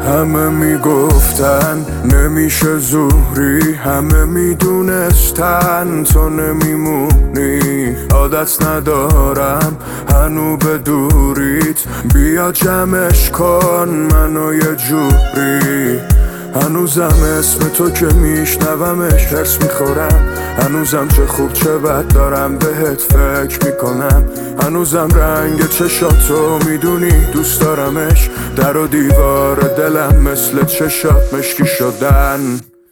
همه میگفتن نمیشه زوری، همه میدونستن تو نمیمونی. عادت ندارم هنو به دوریت، بیا جمعش کن منو یه جوری. هنوزم اسم تو که میشنومش هرس میخورم، هنوزم چه خوب چه بد دارم بهت فکر میکنم. هنوزم رنگ چشاتو میدونی دوست دارمش، در و دیوار دلم مثل چشات مشکی شدن.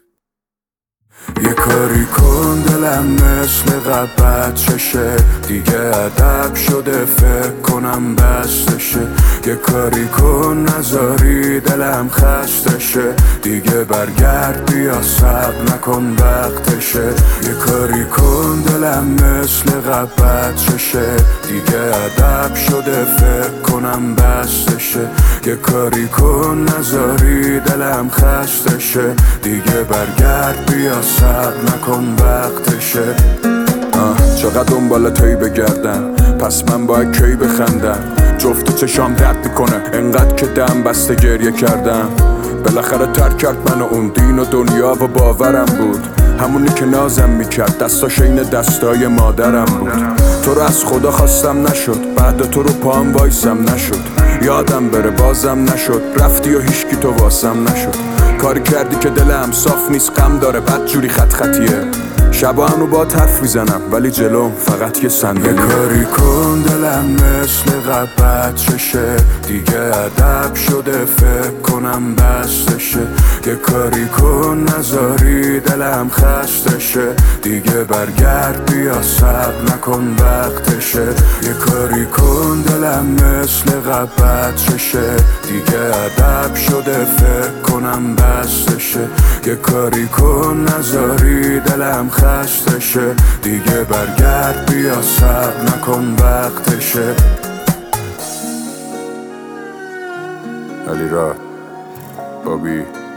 یه کاری کن دلم مثل قبط چشه، دیگه ادب شده فکر کنم بستشه. یه کاری کن نذاری دلم خسته شه، دیگه برگرد بیا صبر نکن وقتشه. یه کاری کن دلم مثل قبط چشه، دیگه ادب شده فکر کنم بستشه. یه کاری کن نذاری دلم خسته شه، دیگه برگرد بیا صبر نکن وقتشه. چقدر دنبال توی بگردم، پس من باید کی بخندم؟ جفت چشام درد میکنه انقدر که دم بسته گریه کردم. بالاخره ترک کرد منو اون دین و دنیا و باورم بود، همونی که نازم میکرد دستاش این دستای مادرم بود. تو رو از خدا خواستم نشد، بعد تو رو پام وایسم نشد. یادم بره بازم نشد، رفتی و هیچکی تو واسم نشد. کاری کردی که دلم صاف نیست غم داره بد جوری خط خطیه. شبا هنو با حرف میزنم ولی جلوم فقط یه صندلی. یه کاری کن دلم مثل قبط چشه، دیگه ادب شده فکر کنم بستشه. یه کاری کن نذاری دلم خسته شه، دیگه برگرد بیا صبر نکن وقتشه. یه کاری کن دلم مثل قبط چشه، دیگه ادب شده فکر کنم بستشه. یه کاری کن نذاری دلم خسته شه، دیگه برگرد بیا صبر نکن وقتشه. علی را بابی